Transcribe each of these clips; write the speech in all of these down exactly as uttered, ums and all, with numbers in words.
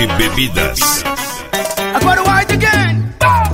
Rede Bebidas. Agora o White Again.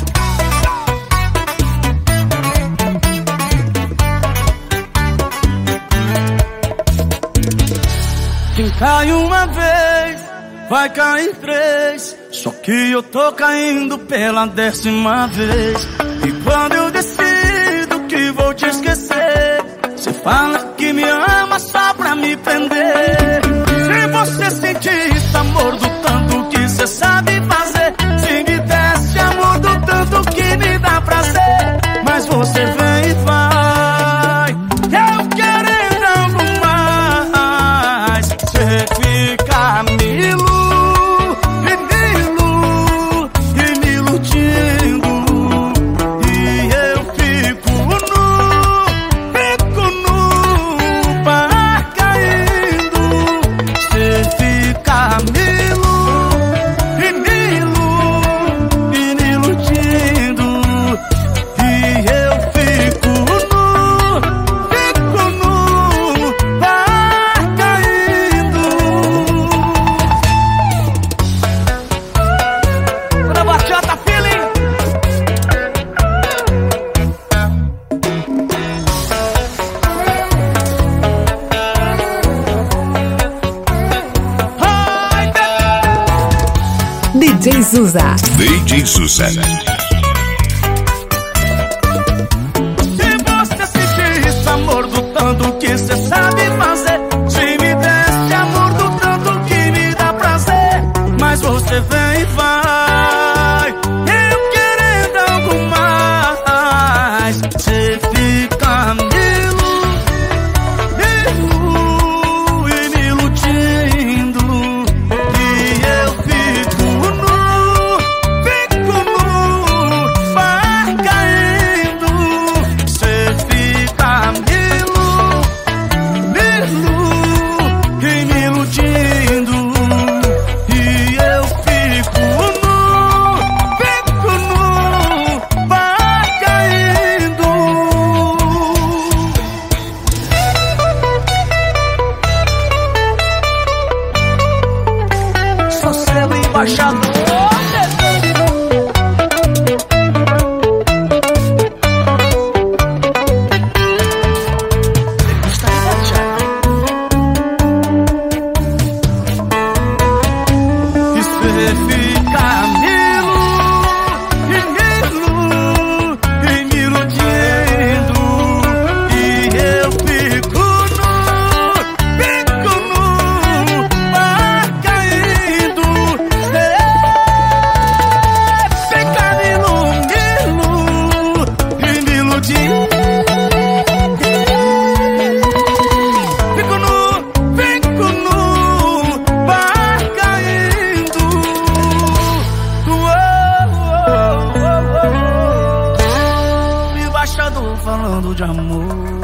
Quem cai uma vez, vai cair três. Só que eu tô caindo pela décima vez. E quando eu decido que vou te esquecer, você fala que me ama só pra me prender. Se você sentir esse amor do tanto que você sabe fazer, se me desse amor do tanto que me dá prazer, mas você vem e vai, eu querendo algo mais. Você fica me iludindo e me iludindo, e eu fico nu, fico nu, par caindo. Você fica me iludindo e me iludindo, e eu fico nu, fico nu, par caindo. Toda bachata feeling. Ai, D J Zuza. D J Zuza. se você sentir esse amor do tanto que você sabe fazer, se me desse amor do tanto que me dá prazer, mas você vem e vai, eu querendo algo mais. Você fica me iludindo e me iludindo, e eu fico nu, fico nu, par caindo. Você fica me iludindo e me iludindo, e eu fico nu, fico nu, par caindo. Sou seu embaixador. E cê fica me iludindo e me iludindo, e eu fico nu, fico nu, par caindo. Cê fica me iludindo e me iludindo, fico nu, fico nu, par caindo. Uou, uou, uou. Embaixador falando de amor.